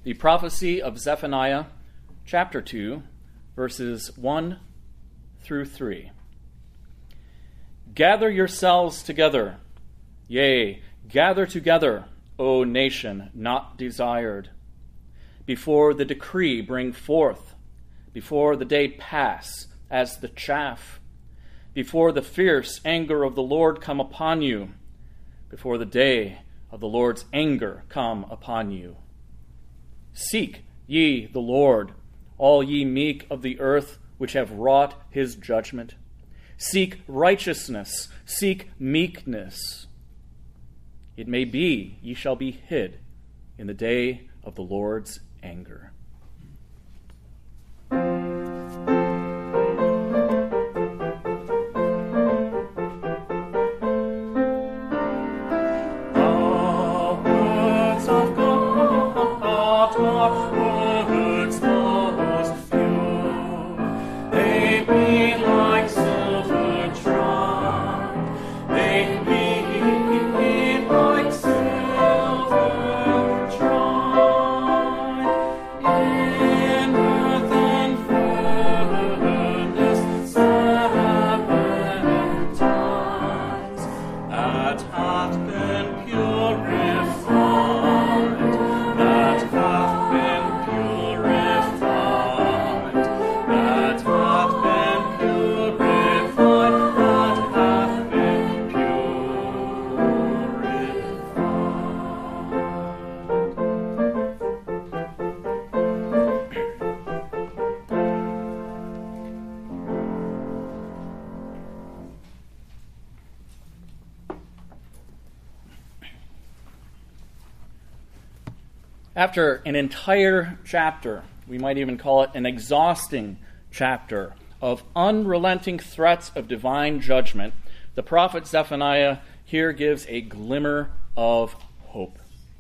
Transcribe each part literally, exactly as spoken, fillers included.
The prophecy of Zephaniah, chapter two, verses one through three. Gather yourselves together, yea, gather together, O nation not desired. Before the decree bring forth, before the day pass as the chaff, before the fierce anger of the Lord come upon you, before the day of the Lord's anger come upon you. Seek ye the Lord, all ye meek of the earth, which have wrought his judgment. Seek righteousness, seek meekness. It may be ye shall be hid in the day of the Lord's anger. After an entire chapter, we might even call it an exhausting chapter of unrelenting threats of divine judgment, the prophet Zephaniah here gives a glimmer of hope.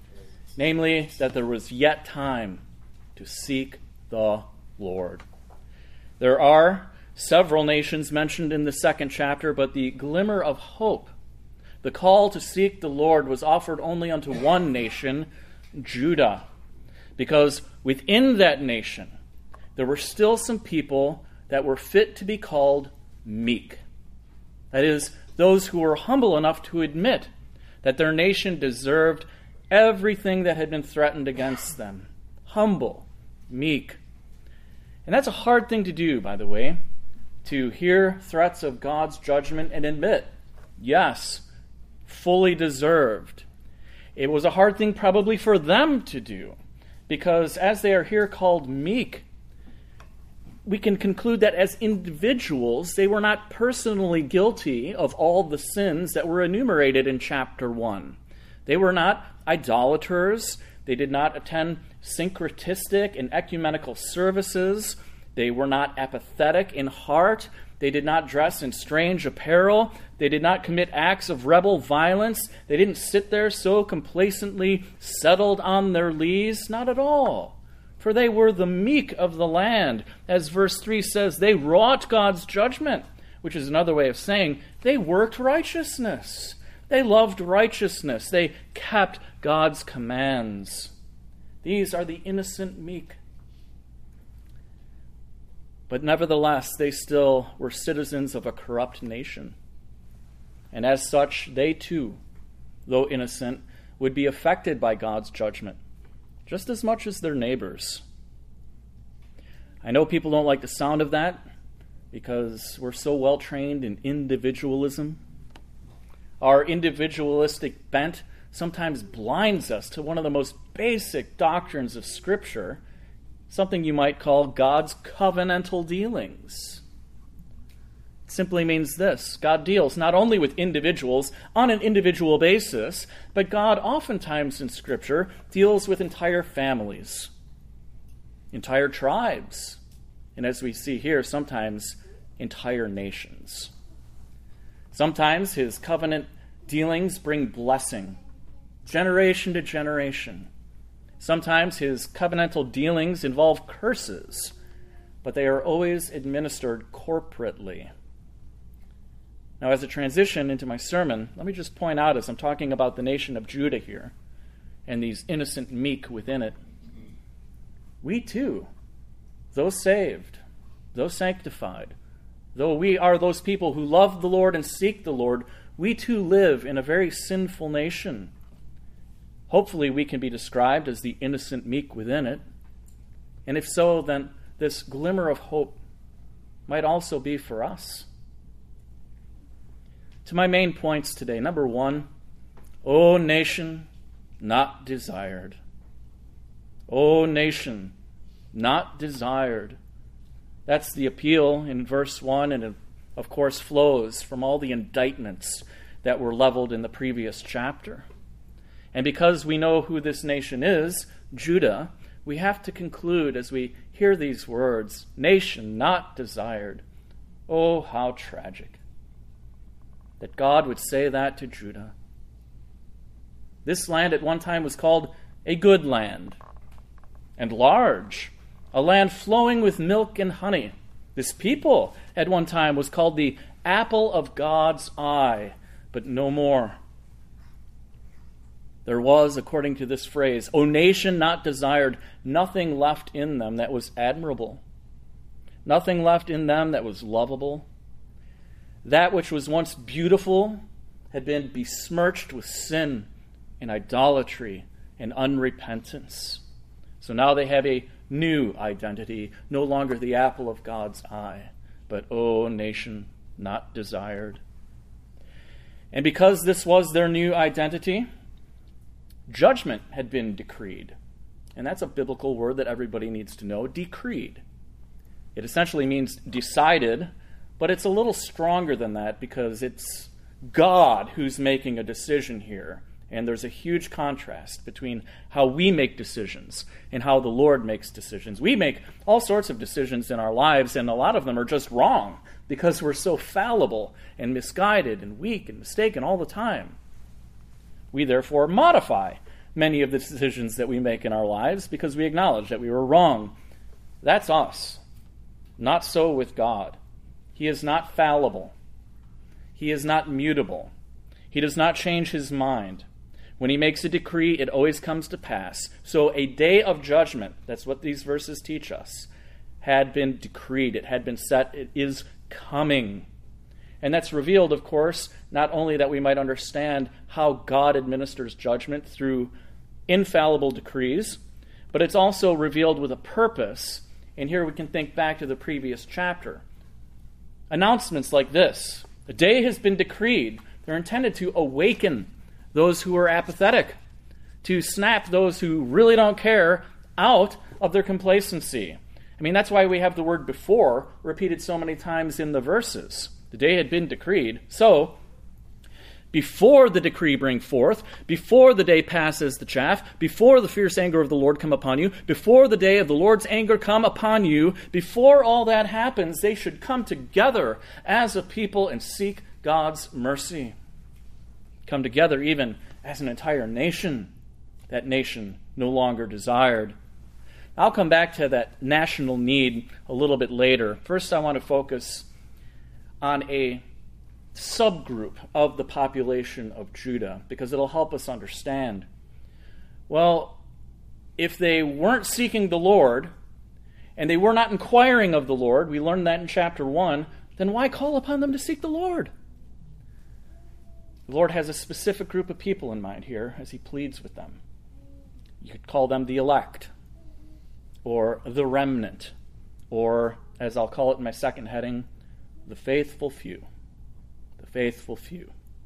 Namely, that there was yet time to seek the Lord. There are several nations mentioned in the second chapter, but the glimmer of hope, the call to seek the Lord, was offered only unto one nation, Judah, because within that nation there were still some people that were fit to be called meek. That is, those who were humble enough to admit that their nation deserved everything that had been threatened against them. Humble, meek. And that's a hard thing to do, by the way, to hear threats of God's judgment and admit, yes, fully deserved. It was a hard thing probably for them to do, because as they are here called meek, we can conclude that as individuals, they were not personally guilty of all the sins that were enumerated in chapter one. They were not idolaters. They did not attend syncretistic and ecumenical services. They were not apathetic in heart. They did not dress in strange apparel. They did not commit acts of rebel violence. They didn't sit there so complacently settled on their lees. Not at all. For they were the meek of the land. As verse three says, they wrought God's judgment, which is another way of saying they worked righteousness. They loved righteousness. They kept God's commands. These are the innocent meek. But nevertheless, they still were citizens of a corrupt nation. And as such, they too, though innocent, would be affected by God's judgment, just as much as their neighbors. I know people don't like the sound of that because we're so well trained in individualism. Our individualistic bent sometimes blinds us to one of the most basic doctrines of Scripture, something you might call God's covenantal dealings. It simply means this: God deals not only with individuals on an individual basis, but God oftentimes in Scripture deals with entire families, entire tribes, and as we see here, sometimes entire nations. Sometimes his covenant dealings bring blessing, generation to generation. Sometimes his covenantal dealings involve curses, but they are always administered corporately. Now, as a transition into my sermon, let me just point out, as I'm talking about the nation of Judah here, and these innocent meek within it, we too, though saved, though sanctified, though we are those people who love the Lord and seek the Lord, we too live in a very sinful nation. Hopefully we can be described as the innocent meek within it. And if so, then this glimmer of hope might also be for us. To my main points today. Number one, O nation not desired. O nation not desired. That's the appeal in verse one, and it, of course, flows from all the indictments that were leveled in the previous chapter. And because we know who this nation is, Judah, we have to conclude as we hear these words, nation not desired. Oh, how tragic that God would say that to Judah. This land at one time was called a good land and large, a land flowing with milk and honey. This people at one time was called the apple of God's eye, but no more. There was, according to this phrase, O nation not desired, nothing left in them that was admirable, nothing left in them that was lovable. That which was once beautiful had been besmirched with sin and idolatry and unrepentance. So now they have a new identity, no longer the apple of God's eye, but O nation not desired. And because this was their new identity, judgment had been decreed. And that's a biblical word that everybody needs to know, decreed. It essentially means decided, but it's a little stronger than that because it's God who's making a decision here. And there's a huge contrast between how we make decisions and how the Lord makes decisions. We make all sorts of decisions in our lives, and a lot of them are just wrong because we're so fallible and misguided and weak and mistaken all the time. We therefore modify many of the decisions that we make in our lives because we acknowledge that we were wrong. That's us. Not so with God. He is not fallible. He is not mutable. He does not change his mind. When he makes a decree, it always comes to pass. So a day of judgment, that's what these verses teach us, had been decreed. It had been set. It is coming. And that's revealed, of course, not only that we might understand how God administers judgment through infallible decrees, but it's also revealed with a purpose. And here we can think back to the previous chapter. Announcements like this, a day has been decreed. They're intended to awaken those who are apathetic, to snap those who really don't care out of their complacency. I mean, that's why we have the word before repeated so many times in the verses. The day had been decreed. So, before the decree bring forth, before the day passes the chaff, before the fierce anger of the Lord come upon you, before the day of the Lord's anger come upon you, before all that happens, they should come together as a people and seek God's mercy. Come together even as an entire nation, that nation no longer desired. I'll come back to that national need a little bit later. First, I want to focus on a subgroup of the population of Judah, because it'll help us understand. Well, if they weren't seeking the Lord, and they were not inquiring of the Lord, we learned that in chapter one, then why call upon them to seek the Lord? The Lord has a specific group of people in mind here as he pleads with them. You could call them the elect, or the remnant, or, as I'll call it in my second heading, the faithful few. The faithful few.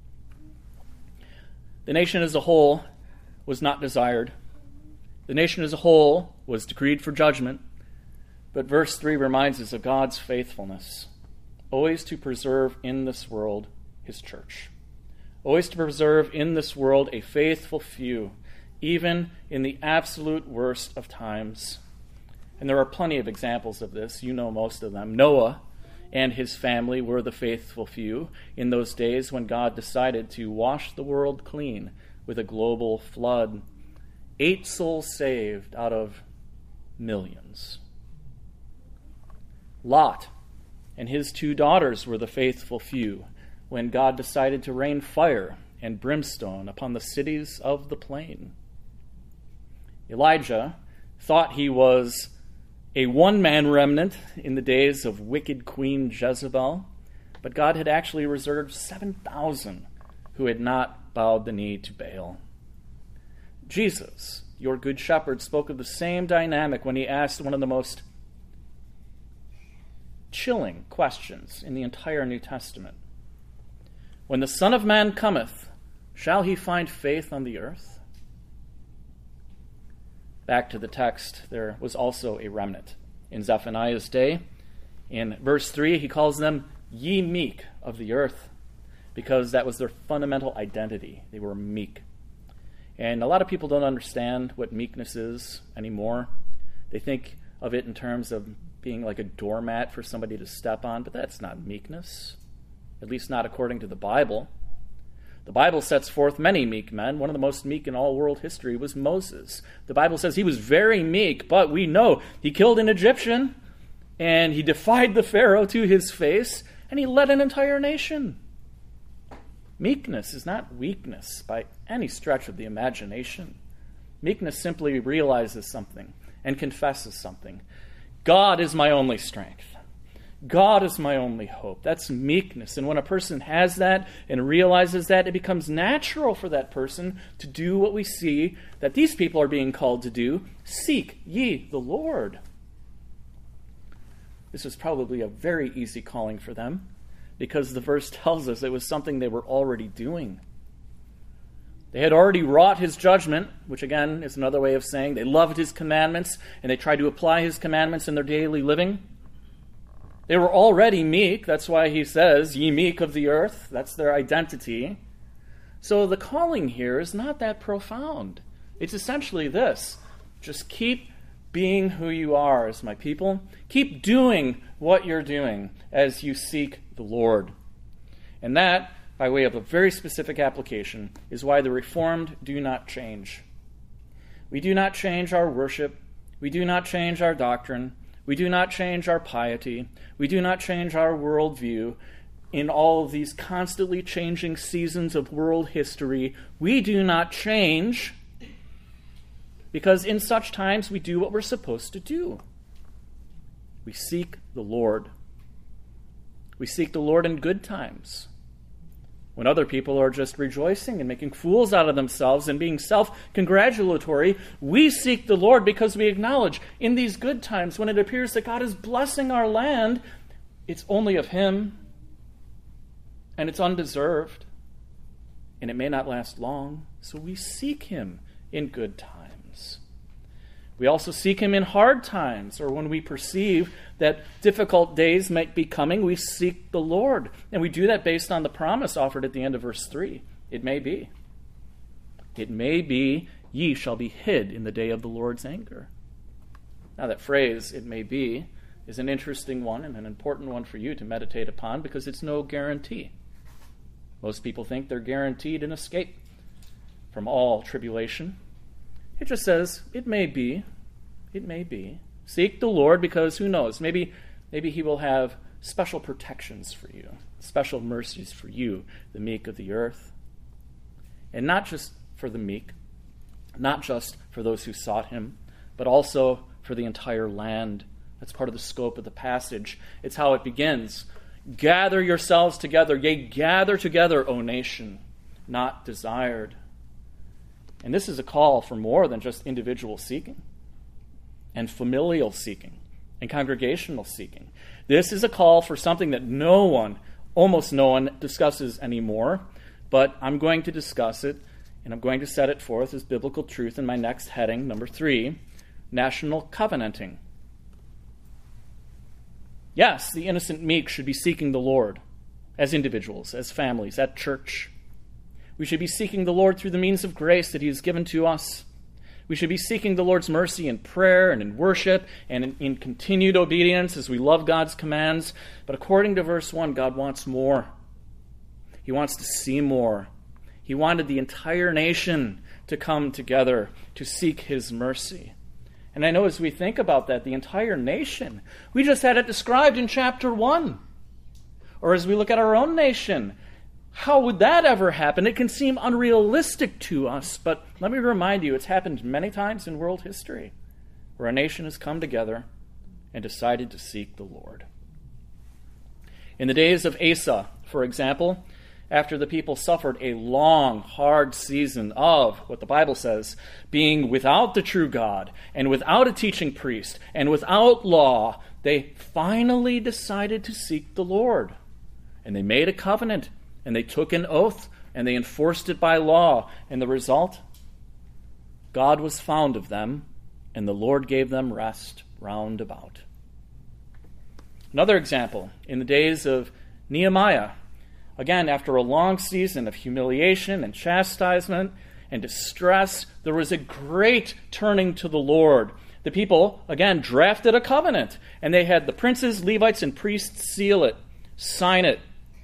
The nation as a whole was not desired. The nation as a whole was decreed for judgment. But verse three reminds us of God's faithfulness, always to preserve in this world his church. Always to preserve in this world a faithful few, even in the absolute worst of times. And there are plenty of examples of this. You know most of them. Noah and his family were the faithful few in those days when God decided to wash the world clean with a global flood. Eight souls saved out of millions. Lot and his two daughters were the faithful few when God decided to rain fire and brimstone upon the cities of the plain. Elijah thought he was a one-man remnant in the days of wicked Queen Jezebel, but God had actually reserved seven thousand who had not bowed the knee to Baal. Jesus, your good shepherd, spoke of the same dynamic when he asked one of the most chilling questions in the entire New Testament. When the Son of Man cometh, shall he find faith on the earth? Back to the text, there was also a remnant in Zephaniah's day. In verse three, he calls them ye meek of the earth, because that was their fundamental identity. They were meek. And a lot of people don't understand what meekness is anymore. They think of it in terms of being like a doormat for somebody to step on, but that's not meekness, at least not according to the Bible. The Bible sets forth many meek men. One of the most meek in all world history was Moses. The Bible says he was very meek, but we know he killed an Egyptian, and he defied the Pharaoh to his face, and he led an entire nation. Meekness is not weakness by any stretch of the imagination. Meekness simply realizes something and confesses something. God is my only strength. God is my only hope. That's meekness. And when a person has that and realizes that, it becomes natural for that person to do what we see that these people are being called to do. Seek ye the Lord. This was probably a very easy calling for them, because the verse tells us it was something they were already doing. They had already wrought his judgment, which again is another way of saying they loved his commandments and they tried to apply his commandments in their daily living. They were already meek. That's why he says, ye meek of the earth. That's their identity. So the calling here is not that profound. It's essentially this: just keep being who you are as my people. Keep doing what you're doing as you seek the Lord. And that, by way of a very specific application, is why the Reformed do not change. We do not change our worship. We do not change our doctrine. We do not change our piety. We do not change our worldview. In all of these constantly changing seasons of world history, we do not change, because in such times we do what we're supposed to do. We seek the Lord. We seek the Lord in good times, when other people are just rejoicing and making fools out of themselves and being self-congratulatory. We seek the Lord because we acknowledge in these good times, when it appears that God is blessing our land, it's only of him, and it's undeserved, and it may not last long. So we seek him in good times. We also seek him in hard times, or when we perceive that difficult days might be coming, we seek the Lord. And we do that based on the promise offered at the end of verse three. It may be. It may be, ye shall be hid in the day of the Lord's anger. Now that phrase, it may be, is an interesting one and an important one for you to meditate upon, because it's no guarantee. Most people think they're guaranteed an escape from all tribulation. It just says, it may be, it may be. Seek the Lord, because who knows, maybe, maybe he will have special protections for you, special mercies for you, the meek of the earth. And not just for the meek, not just for those who sought him, but also for the entire land. That's part of the scope of the passage. It's how it begins. Gather yourselves together, yea, gather together, O nation, not desired. And this is a call for more than just individual seeking and familial seeking and congregational seeking. This is a call for something that no one, almost no one, discusses anymore, but I'm going to discuss it, and I'm going to set it forth as biblical truth in my next heading, number three, national covenanting. Yes, the innocent meek should be seeking the Lord as individuals, as families, at church. We should be seeking the Lord through the means of grace that he has given to us. We should be seeking the Lord's mercy in prayer and in worship and in, in continued obedience as we love God's commands. But according to verse one, God wants more. He wants to see more. He wanted the entire nation to come together to seek his mercy. And I know as we think about that, the entire nation, we just had it described in chapter one. Or as we look at our own nation, how would that ever happen? It can seem unrealistic to us, but let me remind you, it's happened many times in world history. where a nation has come together and decided to seek the Lord. In the days of Asa, for example, after the people suffered a long, hard season of, what the Bible says, being without the true God and without a teaching priest and without law, they finally decided to seek the Lord. And they made a covenant, and they took an oath, and they enforced it by law. And the result? God was found of them, and the Lord gave them rest round about. Another example, in the days of Nehemiah, again, after a long season of humiliation and chastisement and distress, there was a great turning to the Lord. The people, again, drafted a covenant, and they had the princes, Levites, and priests seal it, sign it.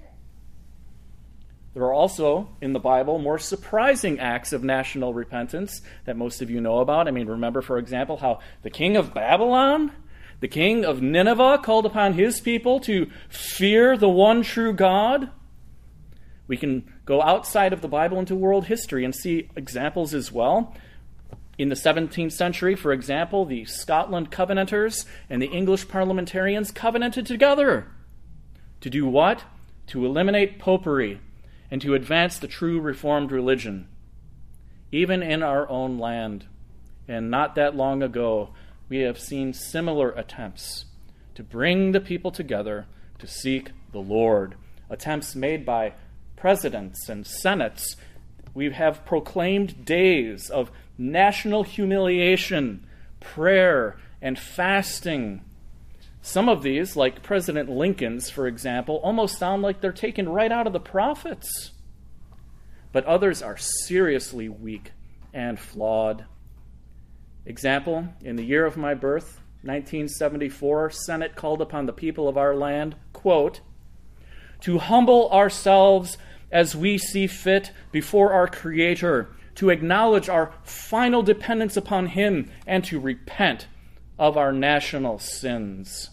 There are also, in the Bible, more surprising acts of national repentance that most of you know about. I mean, remember, for example, how the king of Babylon, the king of Nineveh, called upon his people to fear the one true God. We can go outside of the Bible into world history and see examples as well. In the seventeenth century, for example, the Scotland Covenanters and the English parliamentarians covenanted together. To do what? To eliminate popery and to advance the true Reformed religion. Even in our own land, and not that long ago, we have seen similar attempts to bring the people together to seek the Lord. Attempts made by presidents and senates. We have proclaimed days of national humiliation, prayer, and fasting. Some of these, like President Lincoln's, for example, almost sound like they're taken right out of the prophets. But others are seriously weak and flawed. Example, in the year of my birth, nineteen seventy-four, Senate called upon the people of our land, quote, to humble ourselves as we see fit before our Creator, to acknowledge our final dependence upon Him, and to repent of our national sins.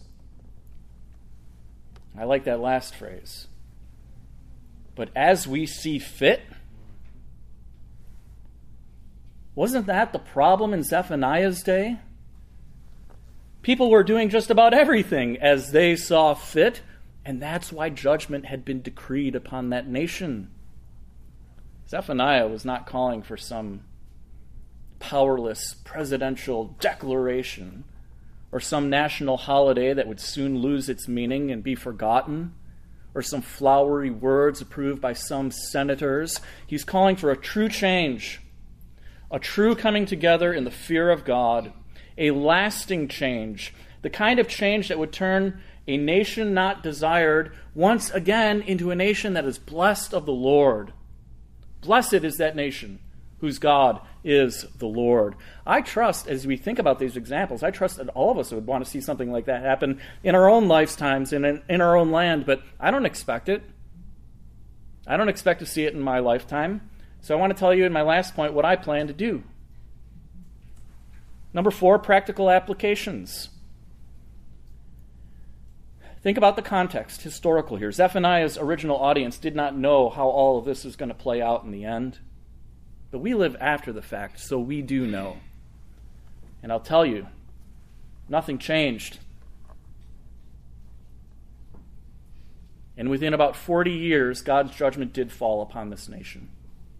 I like that last phrase. But as we see fit? Wasn't that the problem in Zephaniah's day? People were doing just about everything as they saw fit, and that's why judgment had been decreed upon that nation. Zephaniah was not calling for some powerless presidential declaration or some national holiday that would soon lose its meaning and be forgotten, or some flowery words approved by some senators. He's calling for a true change, a true coming together in the fear of God, a lasting change, the kind of change that would turn a nation not desired once again into a nation that is blessed of the Lord. Blessed is that nation whose God is the Lord. I trust, as we think about these examples, I trust that all of us would want to see something like that happen in our own lifetimes and in, in our own land, but I don't expect it. I don't expect to see it in my lifetime. So I want to tell you in my last point what I plan to do. Number four, practical applications. Think about the context, historical here. Zephaniah's original audience did not know how all of this is going to play out in the end. But we live after the fact, so we do know. And I'll tell you, nothing changed. And within about forty years, God's judgment did fall upon this nation.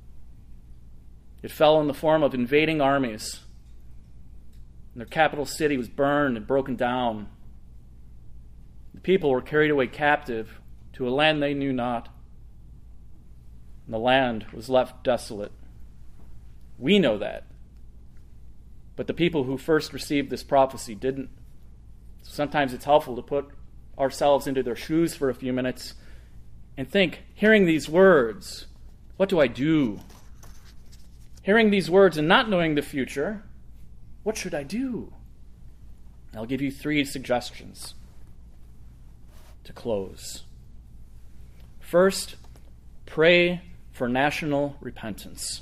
It fell in the form of invading armies. And their capital city was burned and broken down. The people were carried away captive to a land they knew not. And the land was left desolate. We know that. But the people who first received this prophecy didn't. So sometimes it's helpful to put ourselves into their shoes for a few minutes and think, hearing these words, what do I do? Hearing these words and not knowing the future, what should I do? I'll give you three suggestions to close. First, pray for national repentance.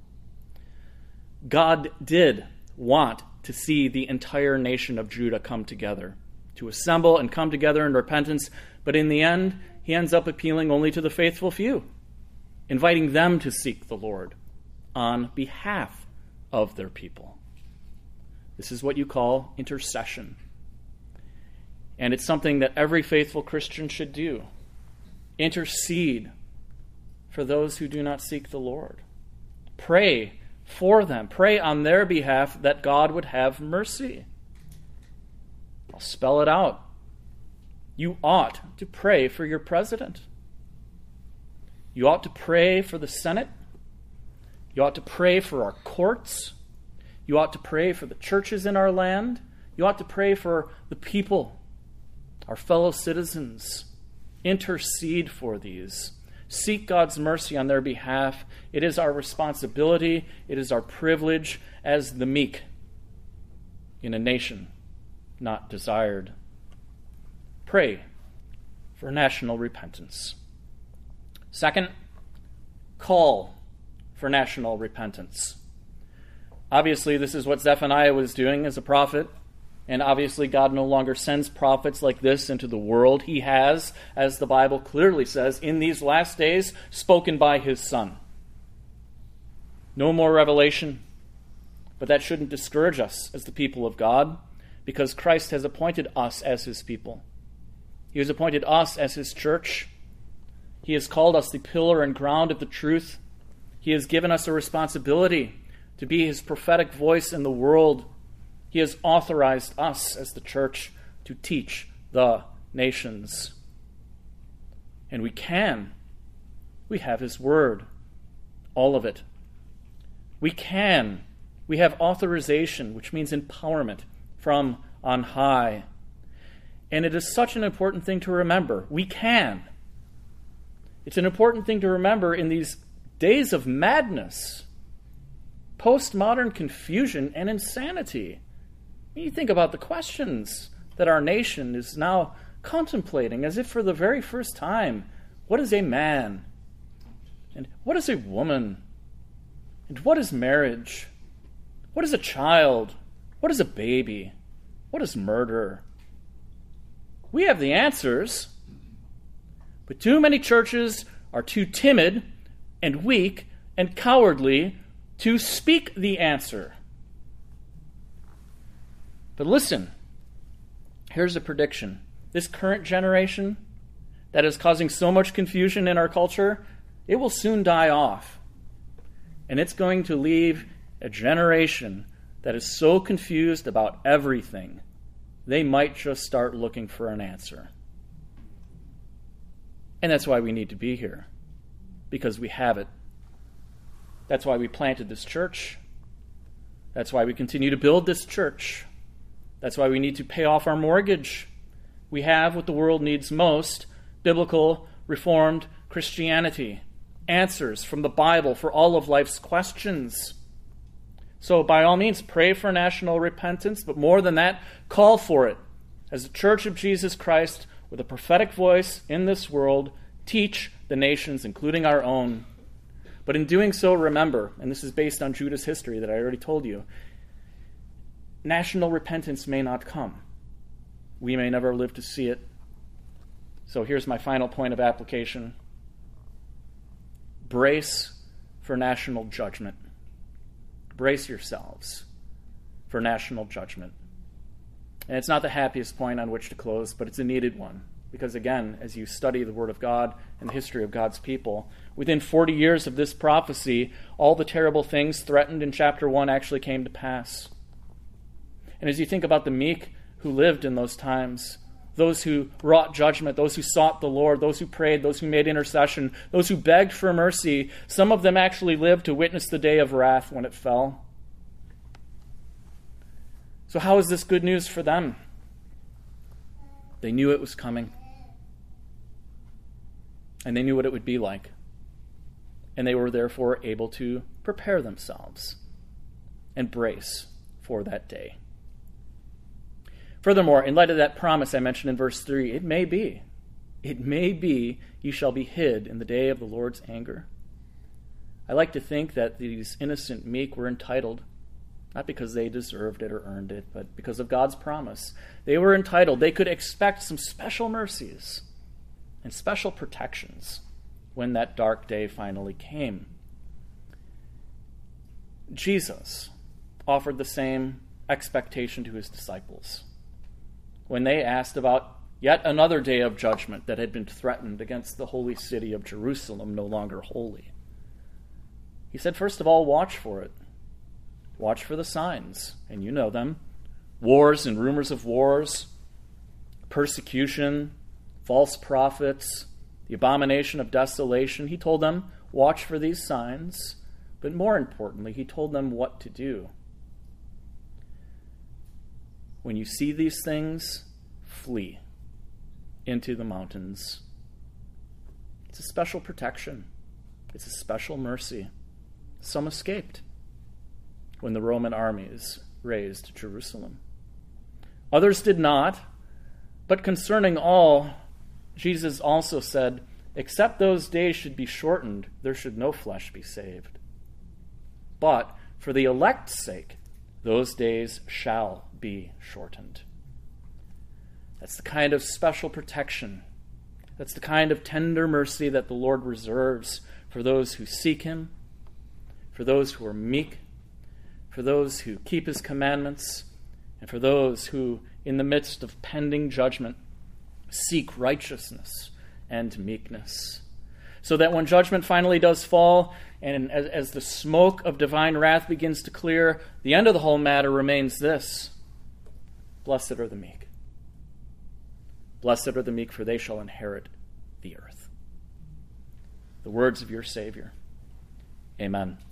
God did want to see the entire nation of Judah come together, to assemble and come together in repentance, but in the end, he ends up appealing only to the faithful few, inviting them to seek the Lord on behalf of their people. This is what you call intercession. And it's something that every faithful Christian should do. Intercede for those who do not seek the Lord. Pray for them. Pray on their behalf that God would have mercy. I'll spell it out. You ought to pray for your president. You ought to pray for the Senate. You ought to pray for our courts. You ought to pray for the churches in our land. You ought to pray for the people, our fellow citizens. Intercede for these. Seek God's mercy on their behalf. It is our responsibility. It is our privilege as the meek in a nation not desired. Pray for national repentance. Second, call for national repentance. Obviously, this is what Zephaniah was doing as a prophet, and obviously God no longer sends prophets like this into the world. He has, as the Bible clearly says, in these last days, spoken by his Son. No more revelation, but that shouldn't discourage us as the people of God, because Christ has appointed us as his people. He has appointed us as his church. He has called us the pillar and ground of the truth. He has given us a responsibility to be his prophetic voice in the world. He has authorized us as the church to teach the nations. And we can. We have his word. All of it. We can. We have authorization, which means empowerment from on high. And it is such an important thing to remember. We can. It's an important thing to remember in these days of madness, postmodern confusion, and insanity. You think about the questions that our nation is now contemplating as if for the very first time. What is a man? And what is a woman? And what is marriage? What is a child? What is a baby? What is murder? We have the answers, but too many churches are too timid and weak and cowardly to speak the answer. But listen, here's a prediction. This current generation that is causing so much confusion in our culture, it will soon die off. And it's going to leave a generation that is so confused about everything, they might just start looking for an answer. And that's why we need to be here, because we have it. That's why we planted this church. That's why we continue to build this church. That's why we need to pay off our mortgage. We have what the world needs most: biblical, reformed Christianity. Answers from the Bible for all of life's questions. So by all means, pray for national repentance, but more than that, call for it. As the Church of Jesus Christ, with a prophetic voice in this world, teach the nations, including our own. But in doing so, remember, and this is based on Judah's history that I already told you, national repentance may not come. We may never live to see it. So here's my final point of application. Brace for national judgment. Brace yourselves for national judgment. And it's not the happiest point on which to close, but it's a needed one. Because again, as you study the Word of God and the history of God's people, within forty years of this prophecy, all the terrible things threatened in chapter one actually came to pass. And as you think about the meek who lived in those times, those who wrought judgment, those who sought the Lord, those who prayed, those who made intercession, those who begged for mercy, some of them actually lived to witness the day of wrath when it fell. So how is this good news for them? They knew it was coming. And they knew what it would be like. And they were therefore able to prepare themselves and brace for that day. Furthermore, in light of that promise I mentioned in verse three, it may be, it may be you shall be hid in the day of the Lord's anger. I like to think that these innocent meek were entitled, not because they deserved it or earned it, but because of God's promise. They were entitled. They could expect some special mercies and special protections when that dark day finally came. Jesus offered the same expectation to his disciples when they asked about yet another day of judgment that had been threatened against the holy city of Jerusalem, no longer holy. He said, first of all, watch for it. Watch for the signs, and you know them. Wars and rumors of wars, persecution, false prophets, the abomination of desolation. He told them, watch for these signs, but more importantly, he told them what to do. When you see these things, flee into the mountains. It's a special protection. It's a special mercy. Some escaped when the Roman armies razed Jerusalem. Others did not, but concerning all, Jesus also said, except those days should be shortened, there should no flesh be saved. But for the elect's sake, those days shall be shortened. That's the kind of special protection. That's the kind of tender mercy that the Lord reserves for those who seek him, for those who are meek, for those who keep his commandments, and for those who, in the midst of pending judgment, seek righteousness and meekness. So that when judgment finally does fall, and as, as the smoke of divine wrath begins to clear, the end of the whole matter remains this: blessed are the meek. Blessed are the meek, for they shall inherit the earth. The words of your Savior. Amen.